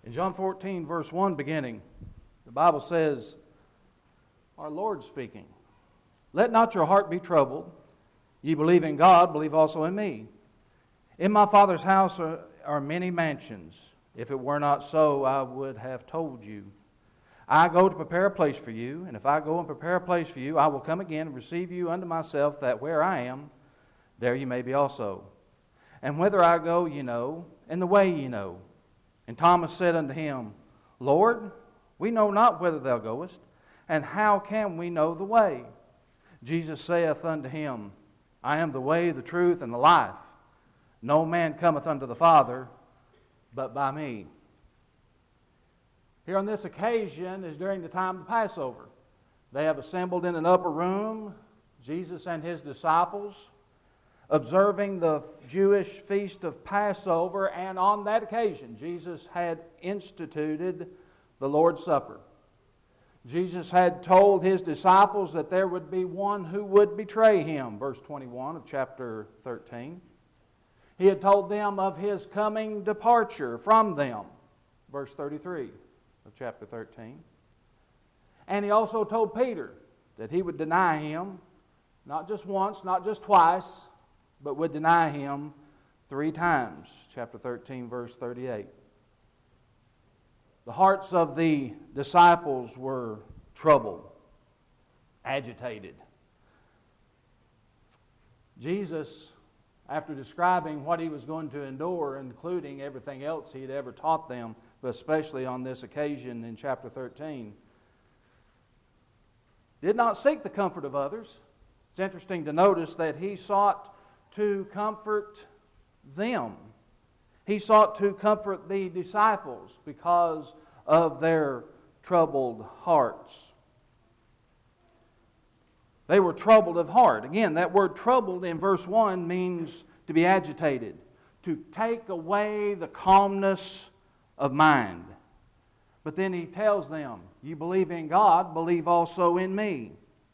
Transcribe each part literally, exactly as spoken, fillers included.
In John fourteen, verse one beginning, the Bible says, our Lord speaking, "Let not your heart be troubled. Ye believe in God, believe also in me. In my Father's house are, are many mansions. If it were not so, I would have told you. I go to prepare a place for you, and if I go and prepare a place for you, I will come again and receive you unto myself, that where I am, there you may be also. And whither I go, ye know, and the way ye know." And Thomas said unto him, "Lord, we know not whither thou goest, and how can we know the way?" Jesus saith unto him, "I am the way, the truth, and the life. No man cometh unto the Father, but by me." Here on this occasion is during the time of the Passover. They have assembled in an upper room, Jesus and his disciples, observing the Jewish feast of Passover, and on that occasion, Jesus had instituted the Lord's Supper. Jesus had told his disciples that there would be one who would betray him, verse twenty-one of chapter thirteen. He had told them of his coming departure from them, verse thirty-three of chapter thirteen. And he also told Peter that he would deny him, not just once, not just twice, but would deny him three times, chapter thirteen, verse thirty-eight. The hearts of the disciples were troubled, agitated. Jesus, after describing what he was going to endure, including everything else he had ever taught them, but especially on this occasion in chapter thirteen, did not seek the comfort of others. It's interesting to notice that he sought to comfort them. He sought to comfort the disciples because of their troubled hearts. They were troubled of heart. Again, that word troubled in verse one means to be agitated, to take away the calmness of mind. But then he tells them, "You believe in God, believe also in me."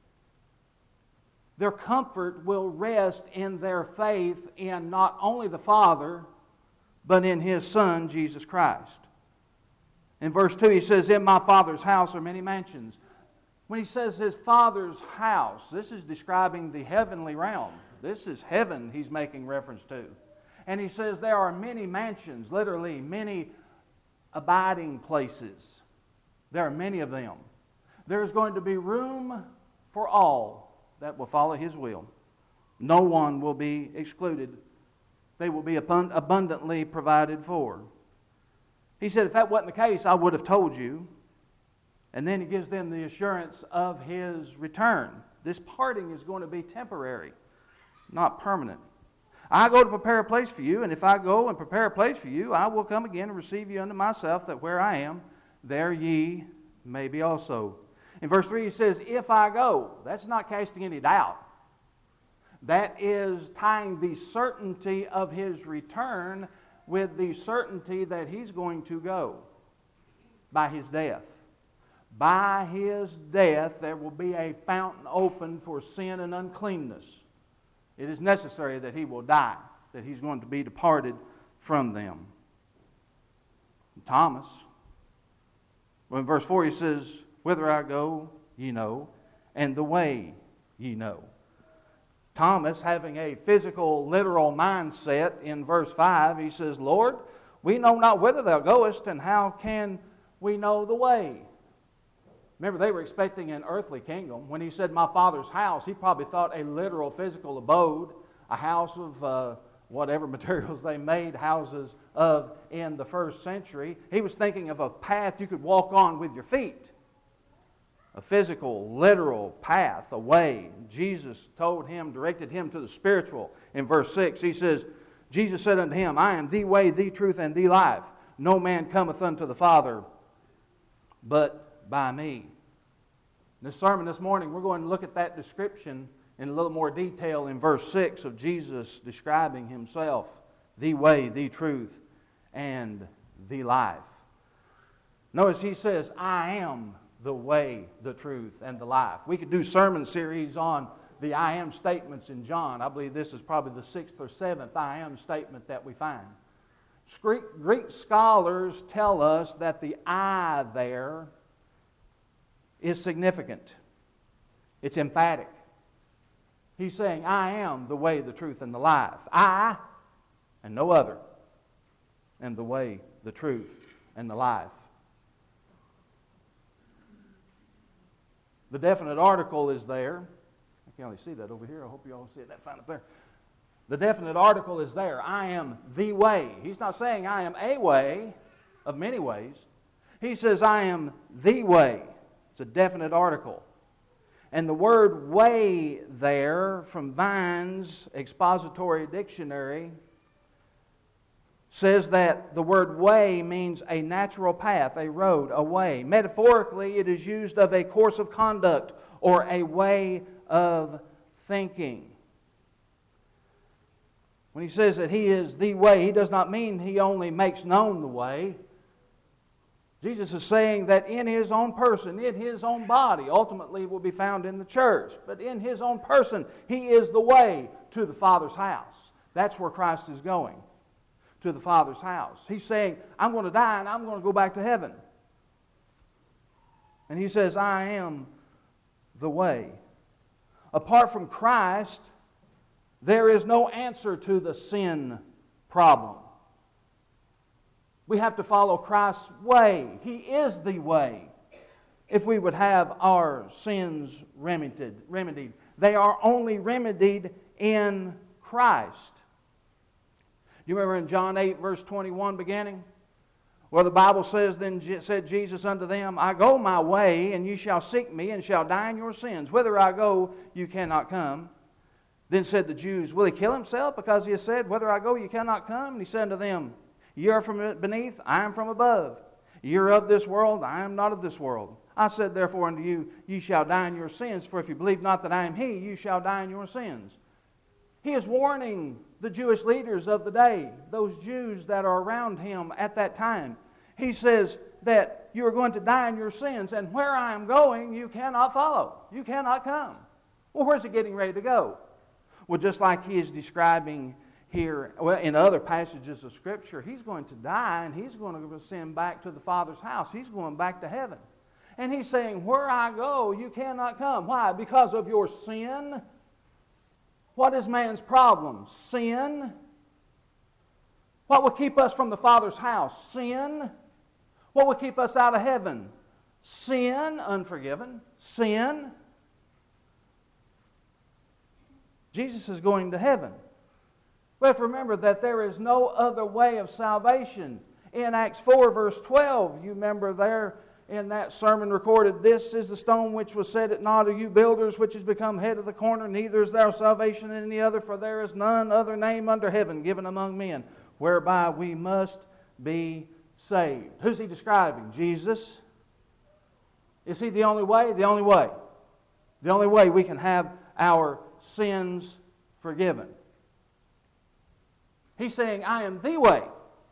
Their comfort will rest in their faith in not only the Father, but in His Son, Jesus Christ. In verse two, he says, "In my Father's house are many mansions." When he says his Father's house, this is describing the heavenly realm. This is heaven he's making reference to. And he says there are many mansions, literally many abiding places. There are many of them. There's going to be room for all that will follow His will. No one will be excluded. They will be abundantly provided for. He said, if that wasn't the case, I would have told you. And then he gives them the assurance of His return. This parting is going to be temporary, not permanent. "I go to prepare a place for you, and if I go and prepare a place for you, I will come again and receive you unto myself, that where I am, there ye may be also." In verse three he says, "If I go." That's not casting any doubt. That is tying the certainty of His return with the certainty that He's going to go by His death. By His death there will be a fountain open for sin and uncleanness. It is necessary that He will die, that He's going to be departed from them. Thomas, well, in verse four he says, "Whither I go, ye know, and the way ye know." Thomas, having a physical, literal mindset, in verse five, he says, "Lord, we know not whither thou goest, and how can we know the way?" Remember, they were expecting an earthly kingdom. When he said, "my Father's house," he probably thought a literal, physical abode, a house of uh, whatever materials they made houses of in the first century. He was thinking of a path you could walk on with your feet. A physical, literal path, a way. Jesus told him, directed him to the spiritual. In verse six, he says, Jesus said unto him, "I am the way, the truth, and the life. No man cometh unto the Father but by me." In this sermon this morning, we're going to look at that description in a little more detail in verse six of Jesus describing Himself, the way, the truth, and the life. Notice He says, "I am the way, the truth, and the life." We could do sermon series on the I am statements in John. I believe this is probably the sixth or seventh I am statement that we find. Greek, Greek scholars tell us that the I there is significant. It's emphatic. He's saying, I am the way, the truth, and the life. I, and no other, am the way, the truth, and the life. The definite article is there. I can only see that over here. I hope you all see it that fine up there. The definite article is there. I am the way. He's not saying I am a way of many ways. He says I am the way. It's a definite article. And the word way there from Vine's Expository Dictionary says that the word way means a natural path, a road, a way. Metaphorically, it is used of a course of conduct or a way of thinking. When he says that he is the way, he does not mean he only makes known the way. Jesus is saying that in his own person, in his own body, ultimately it will be found in the church, but in his own person, he is the way to the Father's house. That's where Christ is going, to the Father's house. He's saying, I'm going to die and I'm going to go back to heaven. And he says, I am the way. Apart from Christ, there is no answer to the sin problem. We have to follow Christ's way. He is the way. If we would have our sins remedied, remedied. They are only remedied in Christ. You remember in John eight, verse twenty-one beginning? Where the Bible says, Then said Jesus unto them, I go my way, and you shall seek me, and shall die in your sins. Whither I go, you cannot come. Then said the Jews, Will he kill himself? Because he has said, Whither I go, you cannot come. And he said unto them, Ye are from beneath, I am from above. Ye are of this world, I am not of this world. I said therefore unto you, Ye shall die in your sins, for if you believe not that I am he, you shall die in your sins. He is warning the Jewish leaders of the day, those Jews that are around him at that time. He says that you are going to die in your sins, and where I am going, you cannot follow. You cannot come. Well, where's he getting ready to go? Well, just like he is describing here, well, in other passages of Scripture, he's going to die and he's going to ascend back to the Father's house. He's going back to heaven. And he's saying, where I go, you cannot come. Why? Because of your sin. What is man's problem? Sin. What will keep us from the Father's house? Sin. What will keep us out of heaven? Sin, unforgiven. Sin. Jesus is going to heaven. We have to remember that there is no other way of salvation. In Acts four, verse twelve, you remember there in that sermon recorded, This is the stone which was set at naught of you builders, which has become head of the corner. Neither is there salvation in any other, for there is none other name under heaven given among men, whereby we must be saved. Who's he describing? Jesus. Is he the only way? The only way. The only way we can have our sins forgiven. He's saying, I am the way.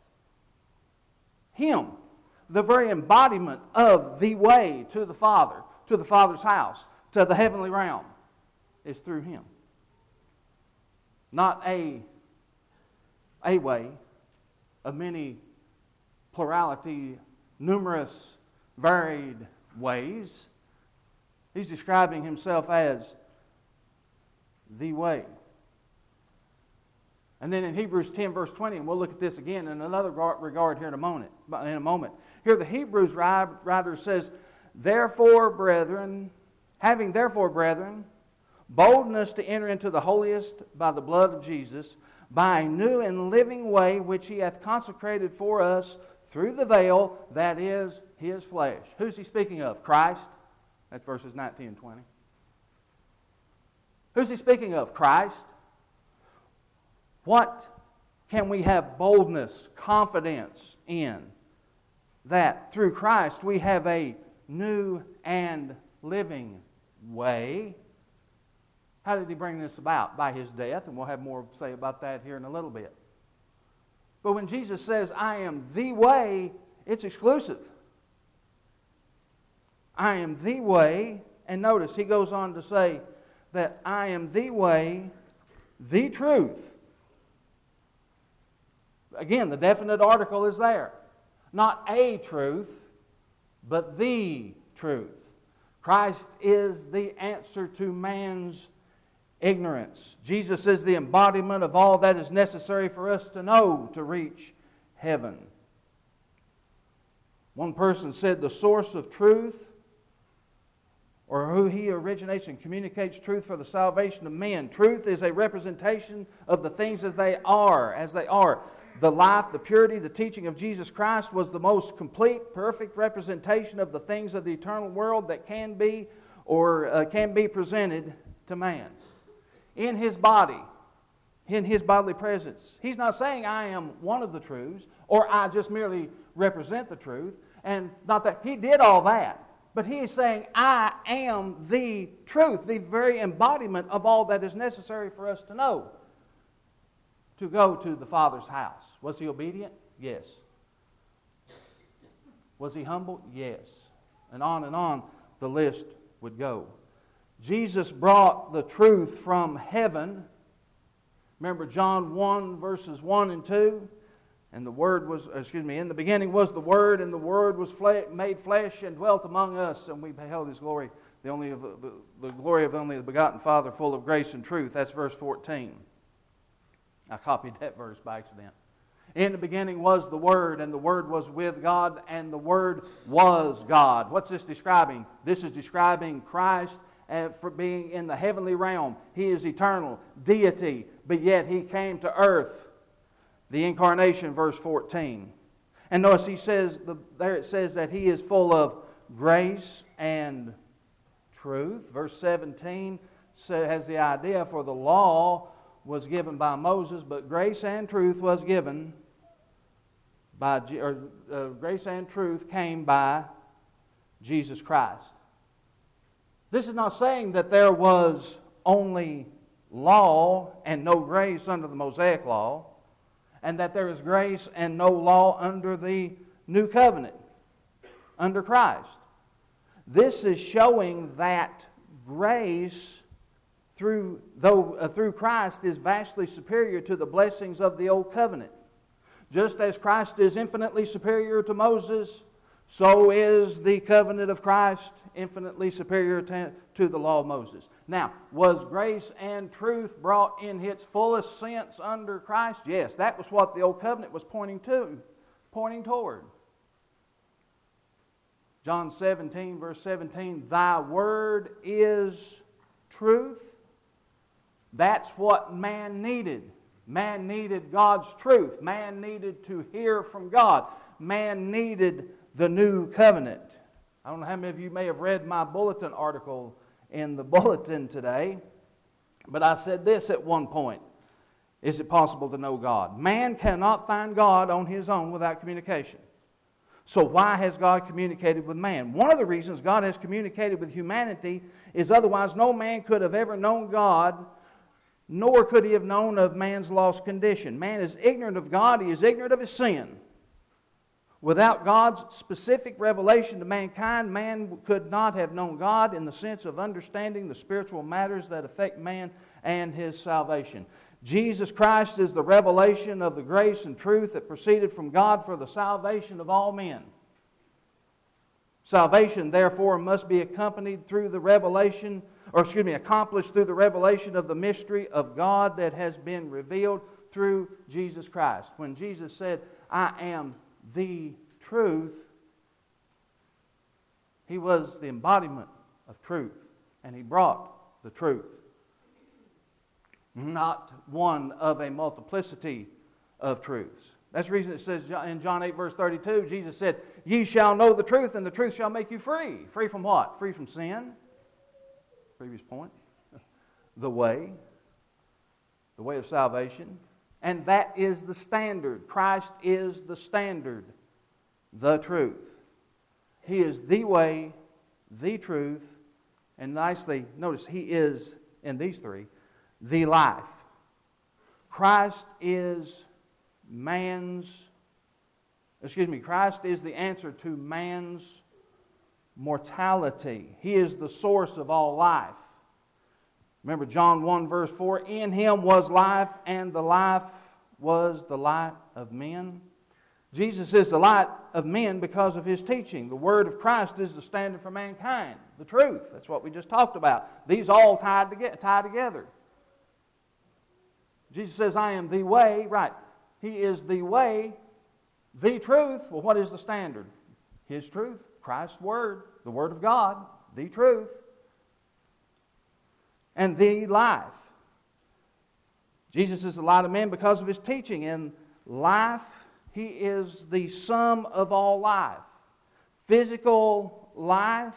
Him, the very embodiment of the way to the Father, to the Father's house, to the heavenly realm, is through him. Not a, a way of many plurality, numerous, varied ways. He's describing himself as the way. And then in Hebrews ten, verse twenty, and we'll look at this again in another regard here in a moment. In a moment. Here the Hebrews writer says, Therefore, brethren, having therefore, brethren, boldness to enter into the holiest by the blood of Jesus, by a new and living way which he hath consecrated for us through the veil, that is his flesh. Who's he speaking of? Christ. That's verses nineteen and twenty. Who's he speaking of? Christ. What can we have boldness, confidence in? That through Christ we have a new and living way. How did he bring this about? By his death, and we'll have more to say about that here in a little bit. But when Jesus says, I am the way, it's exclusive. I am the way, and notice he goes on to say that I am the way, the truth. again, the definite article is there. Not a truth, but the truth. Christ is the answer to man's ignorance. Jesus is the embodiment of all that is necessary for us to know to reach heaven. One person said the source of truth, or who he originates and communicates truth for the salvation of men. Truth is a representation of the things as they are, as they are. The life, the purity, the teaching of Jesus Christ was the most complete, perfect representation of the things of the eternal world that can be or uh, can be presented to man. In His body, in His bodily presence. He's not saying I am one of the truths, or I just merely represent the truth, and not that He did all that. But He is saying, I am the truth, the very embodiment of all that is necessary for us to know. To go to the Father's house. Was He obedient? Yes. Was He humble? Yes. And on and on the list would go. Jesus brought the truth from heaven. Remember John one verses one and two? And the Word was, excuse me, in the beginning was the Word, and the Word was fle- made flesh and dwelt among us, and we beheld His glory, the only of the, the glory of only the begotten Father, full of grace and truth. That's verse fourteen. I copied that verse by accident. In the beginning was the Word, and the Word was with God, and the Word was God. What's this describing? This is describing Christ for being in the heavenly realm. He is eternal, deity, but yet He came to earth. The incarnation, verse fourteen. And notice he says, there it says that He is full of grace and truth. Verse seventeen has the idea, for the law was given by Moses, but grace and truth was given by, or uh, grace and truth came by Jesus Christ. This is not saying that there was only law and no grace under the Mosaic law, and that there is grace and no law under the new covenant, under Christ. This is showing that grace through though uh, through Christ is vastly superior to the blessings of the old covenant. Just as Christ is infinitely superior to Moses, so is the covenant of Christ infinitely superior to, to the law of Moses. Now, was grace and truth brought in its fullest sense under Christ? Yes, that was what the old covenant was pointing to, pointing toward. John seventeen, verse seventeen, Thy word is truth. That's what man needed. Man needed God's truth. Man needed to hear from God. Man needed the new covenant. I don't know how many of you may have read my bulletin article in the bulletin today, but I said this at one point. Is it possible to know God? Man cannot find God on his own without communication. So why has God communicated with man? One of the reasons God has communicated with humanity is otherwise no man could have ever known God, nor could he have known of man's lost condition. Man is ignorant of God. He is ignorant of his sin. Without God's specific revelation to mankind, man could not have known God in the sense of understanding the spiritual matters that affect man and his salvation. Jesus Christ is the revelation of the grace and truth that proceeded from God for the salvation of all men. Salvation, therefore, must be accompanied through the revelation, or excuse me, accomplished through the revelation of the mystery of God that has been revealed through Jesus Christ. When Jesus said, I am the truth, He was the embodiment of truth, and He brought the truth. Not one of a multiplicity of truths. That's the reason it says in John eight verse thirty-two, Jesus said, Ye shall know the truth, and the truth shall make you free. Free from what? Free from sin. Previous point. The way. The way of salvation. And that is the standard. Christ is the standard. The truth. He is the way, the truth, and nicely, notice, He is, in these three, the life. Christ is man's, excuse me, Christ is the answer to man's mortality. He is the source of all life. Remember John one verse four, In Him was life, and the life was the light of men. Jesus is the light of men because of His teaching. The Word of Christ is the standard for mankind. The truth. That's what we just talked about. These all tied together. Tie together. Jesus says, I am the way. Right. He is the way, the truth. Well, what is the standard? His truth. Christ's Word. The Word of God. The truth. And the life. Jesus is the light of men because of His teaching. In life, He is the sum of all life. Physical life.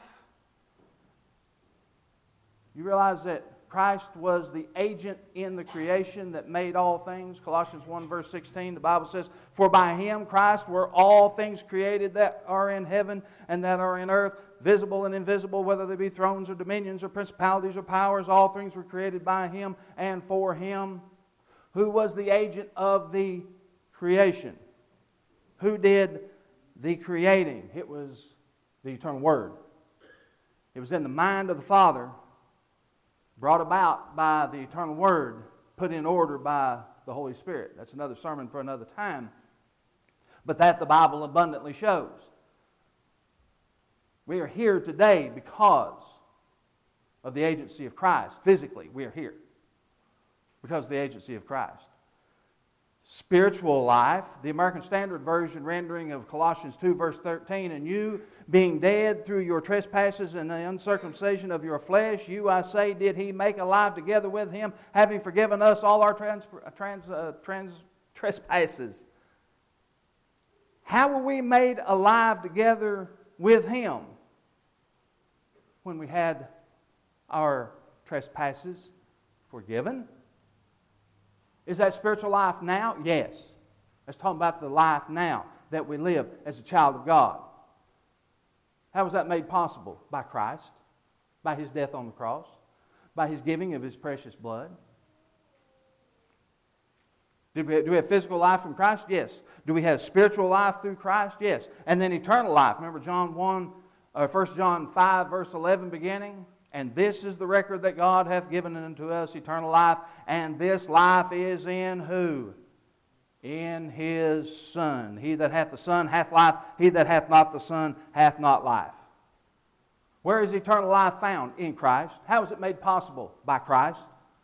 You realize that Christ was the agent in the creation that made all things. Colossians one verse sixteen, the Bible says, for by Him, Christ, were all things created that are in heaven and that are in earth, visible and invisible, whether they be thrones or dominions or principalities or powers. All things were created by Him and for Him. Who was the agent of the creation? Who did the creating? It was the eternal Word. It was in the mind of the Father, brought about by the eternal Word, put in order by the Holy Spirit. That's another sermon for another time. But that the Bible abundantly shows. We are here today because of the agency of Christ. Physically, we are here because of the agency of Christ. Spiritual life, the American Standard Version rendering of Colossians two verse thirteen, and you being dead through your trespasses and the uncircumcision of your flesh, you, I say, did He make alive together with Him, having forgiven us all our trans, trans, uh, trans, trespasses. How were we made alive together with Him? When we had our trespasses forgiven. Is that spiritual life now? Yes. Let's talk about the life now that we live as a child of God. How was that made possible? By Christ, by His death on the cross, by His giving of His precious blood. Did we have, do we have physical life from Christ? Yes. Do we have spiritual life through Christ? Yes. And then eternal life. Remember John one, or First John five, verse eleven beginning? And this is the record that God hath given unto us, eternal life. And this life is in who? In His Son. He that hath the Son hath life. He that hath not the Son hath not life. Where is eternal life found? In Christ. How is it made possible? By Christ.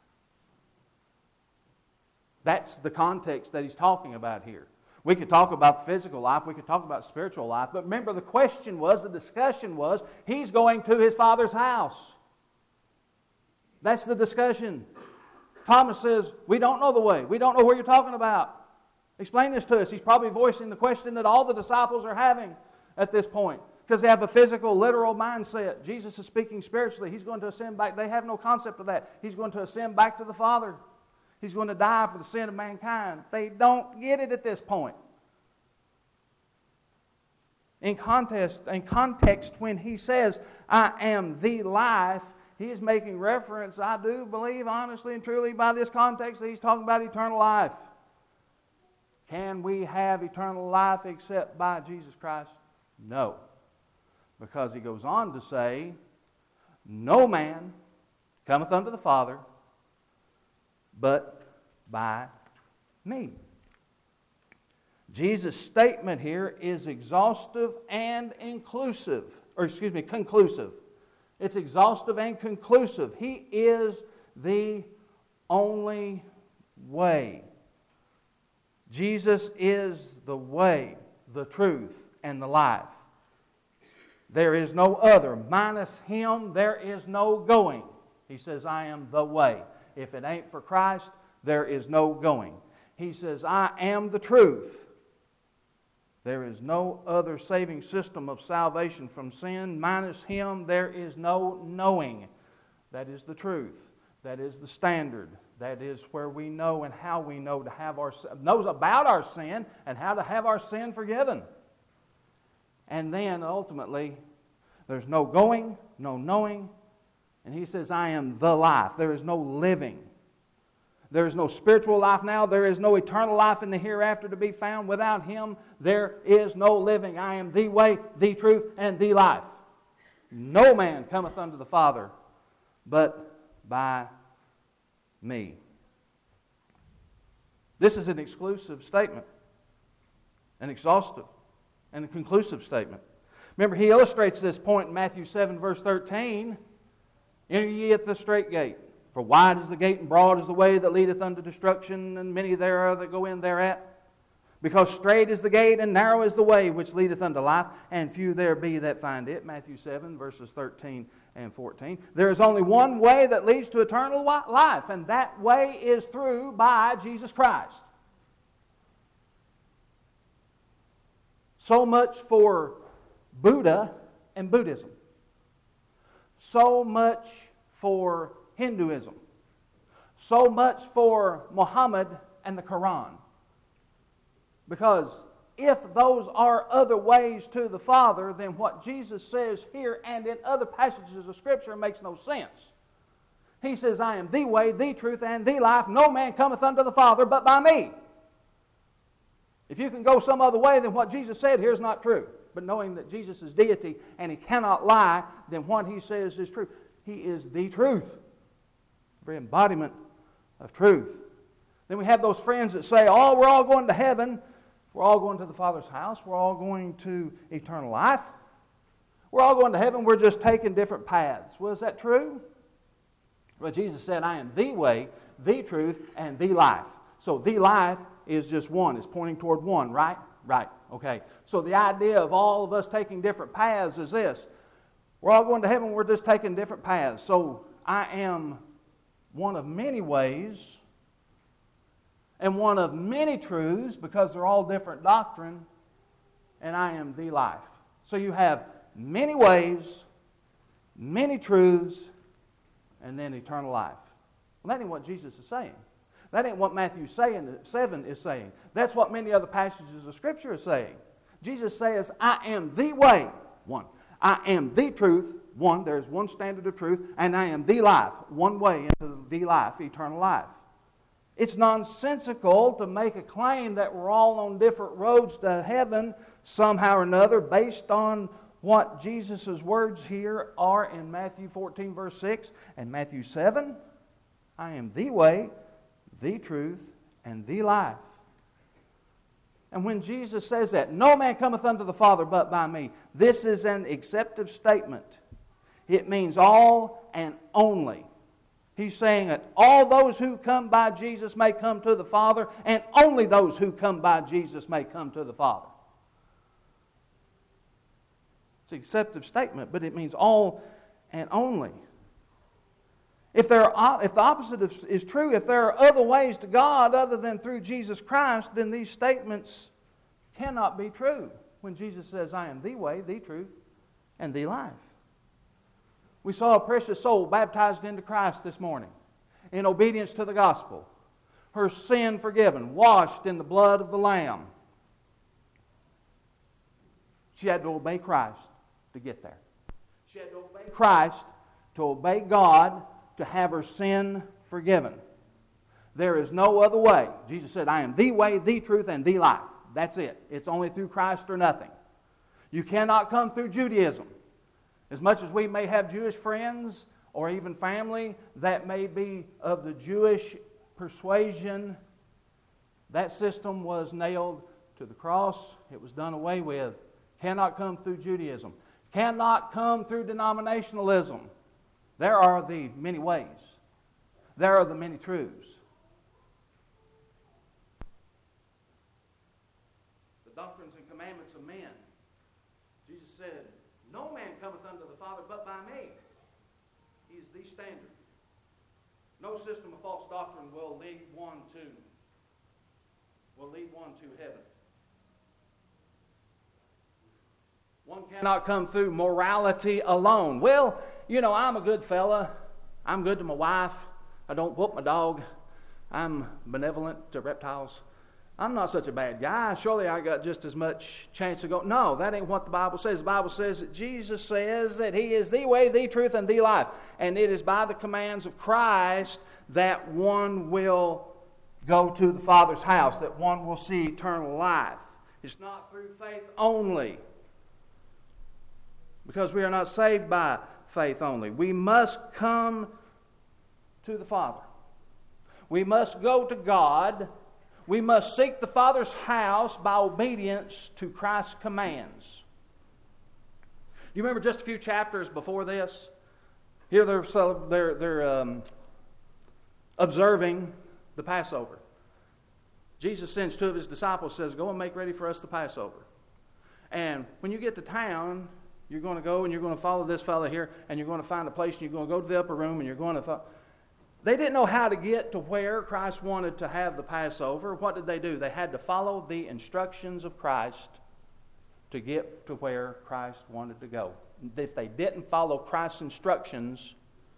That's the context that he's talking about here. We could talk about physical life, we could talk about spiritual life, but remember the question was, the discussion was, he's going to his Father's house. That's the discussion. Thomas says, we don't know the way. We don't know where you're talking about. Explain this to us. He's probably voicing the question that all the disciples are having at this point, because they have a physical, literal mindset. Jesus is speaking spiritually. He's going to ascend back. They have no concept of that. He's going to ascend back to the Father. He's going to die for the sin of mankind. They don't get it at this point. In context, in context, when he says, I am the life, he is making reference, I do believe honestly and truly by this context that he's talking about eternal life. Can we have eternal life except by Jesus Christ? No. Because he goes on to say, no man cometh unto the Father but by me. Jesus' statement here is exhaustive and inclusive, or excuse me, conclusive. It's exhaustive and conclusive. He is the only way. Jesus is the way, the truth, and the life. There is no other. Minus Him, there is no going. He says, I am the way. If it ain't for Christ, there is no going. He says, I am the truth. There is no other saving system of salvation from sin. Minus Him, there is no knowing. That is the truth. That is the standard. That is where we know and how we know to have our knows about our sin and how to have our sin forgiven. And then ultimately, there's no going, no knowing. And he says, I am the life. There is no living. There is no spiritual life now. There is no eternal life in the hereafter to be found. Without Him, there is no living. I am the way, the truth, and the life. No man cometh unto the Father but by me. This is an exclusive statement, an exhaustive and a conclusive statement. Remember, he illustrates this point in Matthew seven, verse thirteen. Enter ye at the strait gate, for wide is the gate and broad is the way that leadeth unto destruction, and many there are that go in thereat. Because strait is the gate and narrow is the way which leadeth unto life, and few there be that find it. Matthew seven, verses thirteen and fourteen. There is only one way that leads to eternal life, and that way is through by Jesus Christ. So much for Buddha and Buddhism. So much for Hinduism. So much for Muhammad and the Quran. Because if those are other ways to the Father, then what Jesus says here and in other passages of Scripture makes no sense. He says, I am the way, the truth, and the life. No man cometh unto the Father but by me. If you can go some other way, then what Jesus said here is not true. But knowing that Jesus is deity and He cannot lie, then what He says is true. He is the truth. Every embodiment of truth. Then we have those friends that say, oh, we're all going to heaven. We're all going to the Father's house. We're all going to eternal life. We're all going to heaven. We're just taking different paths. Well, is that true? Well, Jesus said, I am the way, the truth, and the life. So the life is just one. It's pointing toward one, right? Right. Okay. So the idea of all of us taking different paths is this. We're all going to heaven. We're just taking different paths. So I am one of many ways and one of many truths, because they're all different doctrine, and I am the life. So you have many ways, many truths, and then eternal life. Well, that ain't what Jesus is saying. That ain't what Matthew seven is saying. That's what many other passages of Scripture are saying. Jesus says, I am the way, one. I am the truth, one. There's one standard of truth, and I am the life, one way into the life, eternal life. It's nonsensical to make a claim that we're all on different roads to heaven somehow or another based on what Jesus' words here are in Matthew fourteen, verse six, and Matthew seven. I am the way, the truth, and the life. And when Jesus says that, no man cometh unto the Father but by me, this is an acceptive statement. It means all and only. He's saying that all those who come by Jesus may come to the Father, and only those who come by Jesus may come to the Father. It's an acceptive statement, but it means all and only. If, there are, if the opposite is, is true, if there are other ways to God other than through Jesus Christ, then these statements cannot be true. When Jesus says, I am the way, the truth, and the life. We saw a precious soul baptized into Christ this morning in obedience to the gospel. Her sin forgiven, washed in the blood of the Lamb. She had to obey Christ to get there. She had to obey Christ to obey God to have her sin forgiven. There is no other way. Jesus said, I am the way, the truth, and the life. That's it. It's only through Christ or nothing. You cannot come through Judaism. As much as we may have Jewish friends or even family that may be of the Jewish persuasion, that system was nailed to the cross. It was done away with. Cannot come through Judaism. Cannot come through denominationalism. There are the many ways. There are the many truths. The doctrines and commandments of men. Jesus said, no man cometh unto the Father but by me. He is the standard. No system of false doctrine will lead one to will lead one to heaven. One cannot come through morality alone. Well, you know, I'm a good fella. I'm good to my wife. I don't whoop my dog. I'm benevolent to reptiles. I'm not such a bad guy. Surely I got just as much chance to go. No, that ain't what the Bible says. The Bible says that Jesus says that He is the way, the truth, and the life. And it is by the commands of Christ that one will go to the Father's house, that one will see eternal life. It's not through faith only. Because we are not saved by faith only. We must come to the Father. We must go to God. We must seek the Father's house by obedience to Christ's commands. You remember just a few chapters before this? Here they're, they're, they're um, observing the Passover. Jesus sends two of his disciples, says, go and make ready for us the Passover. And when you get to town, you're going to go and you're going to follow this fellow here, and you're going to find a place, and you're going to go to the upper room, and you're going to... Th- They didn't know how to get to where Christ wanted to have the Passover. What did they do? They had to follow the instructions of Christ to get to where Christ wanted to go. If they didn't follow Christ's instructions,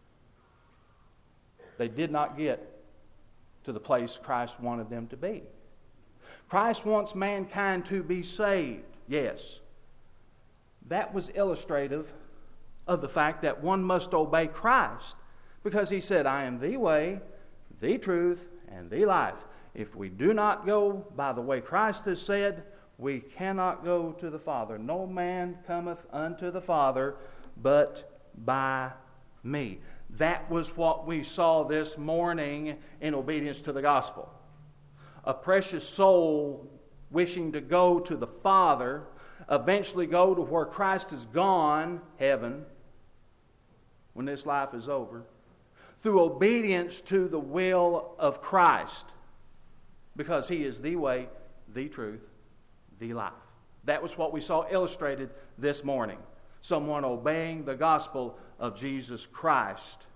they did not get to the place Christ wanted them to be. Christ wants mankind to be saved, yes. That was illustrative of the fact that one must obey Christ, because he said, I am the way, the truth, and the life. If we do not go by the way Christ has said, we cannot go to the Father. No man cometh unto the Father but by me. That was what we saw this morning in obedience to the gospel. A precious soul wishing to go to the Father, eventually go to where Christ is gone, heaven, when this life is over, through obedience to the will of Christ, because he is the way, the truth, the life. That was what we saw illustrated this morning. Someone obeying the gospel of Jesus Christ.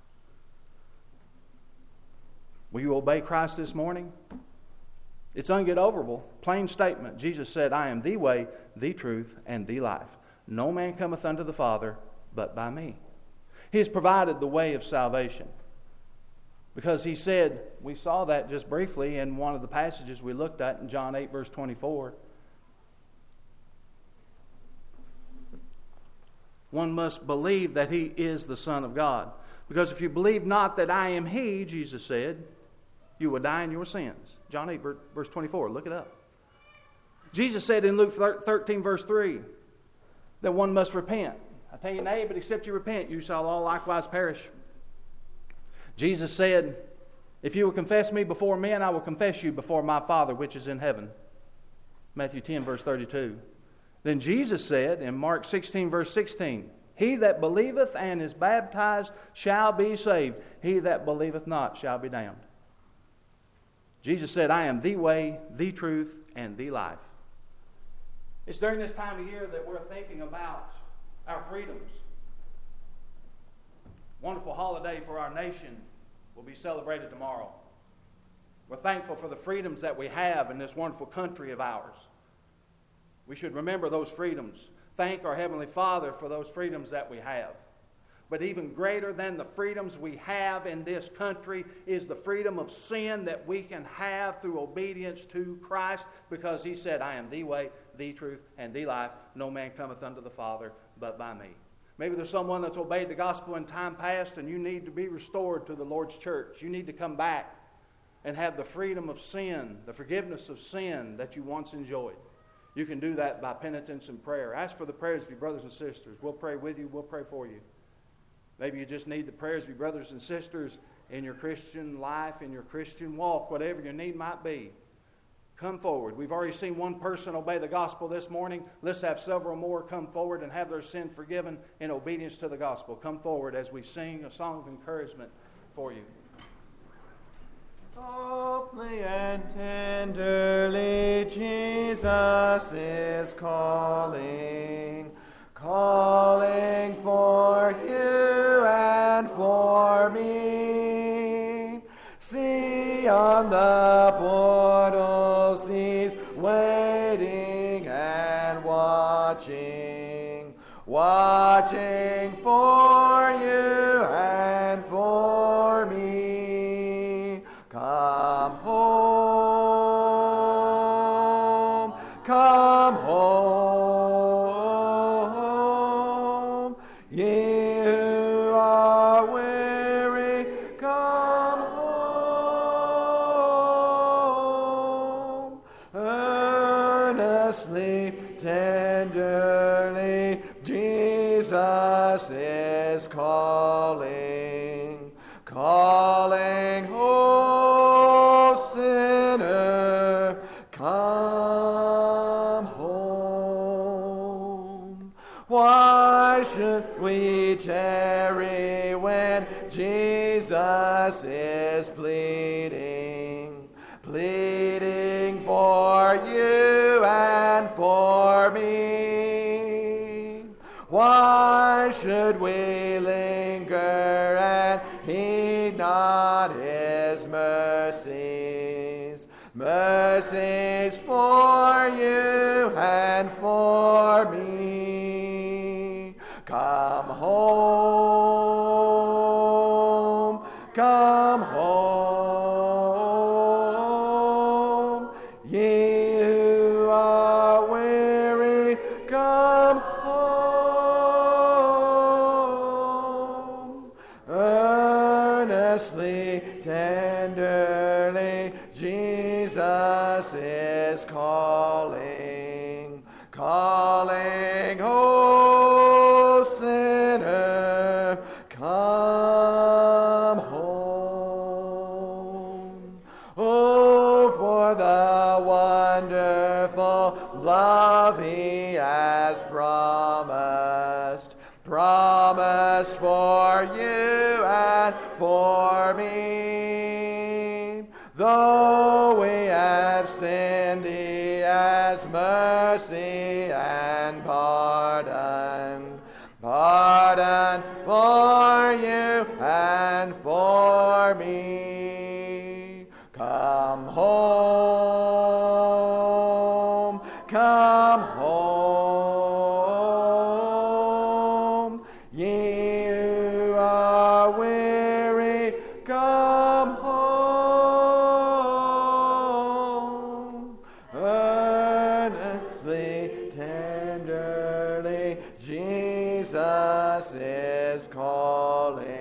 Will you obey Christ this morning? It's ungetoverable. Plain statement. Jesus said, I am the way, the truth, and the life. No man cometh unto the Father but by me. He has provided the way of salvation. Because he said, we saw that just briefly in one of the passages we looked at in John eight, verse twenty-four. One must believe that he is the Son of God. Because if you believe not that I am he, Jesus said, you will die in your sins. John eight, verse twenty-four. Look it up. Jesus said in Luke thirteen, verse three, that one must repent. I tell you, nay, but except you repent, you shall all likewise perish. Jesus said, if you will confess me before men, I will confess you before my Father which is in heaven. Matthew ten, verse thirty-two. Then Jesus said in Mark sixteen, verse sixteen, he that believeth and is baptized shall be saved. He that believeth not shall be damned. Jesus said, I am the way, the truth, and the life. It's during this time of year that we're thinking about our freedoms. Wonderful holiday for our nation will be celebrated tomorrow. We're thankful for the freedoms that we have in this wonderful country of ours. We should remember those freedoms. Thank our Heavenly Father for those freedoms that we have. But even greater than the freedoms we have in this country is the freedom of sin that we can have through obedience to Christ, because he said, I am the way, the truth, and the life. No man cometh unto the Father but by me. Maybe there's someone that's obeyed the gospel in time past and you need to be restored to the Lord's church. You need to come back and have the freedom of sin, the forgiveness of sin that you once enjoyed. You can do that by penitence and prayer. Ask for the prayers of your brothers and sisters. We'll pray with you. We'll pray for you. Maybe you just need the prayers of your brothers and sisters in your Christian life, in your Christian walk, whatever your need might be. Come forward. We've already seen one person obey the gospel this morning. Let's have several more come forward and have their sin forgiven in obedience to the gospel. Come forward as we sing a song of encouragement for you. Softly and tenderly Jesus is calling, calling for you and for me. See on the portals he's waiting and watching, watching for you and for me. Come home, come home, ye who are weary, come home. Earnestly, tenderly, Jesus is calling, calling home. Sinner, come home. Why should we tarry when Jesus is pleading, pleading for you and for me? Why should we linger and heed not his mercies? Mercies for you and for me. Come home, come home. Ye who are weary, come home. Earnestly, tenderly, Jesus is calling, calling, oh sinner, come home. Oh, for the wonderful love he has promised, promised for you and for me. Though we have sinned, he has mercy and pardon, pardon for you and for me. Come home, come home. Ye who are weary, come home. Earnestly, tenderly, Jesus is calling.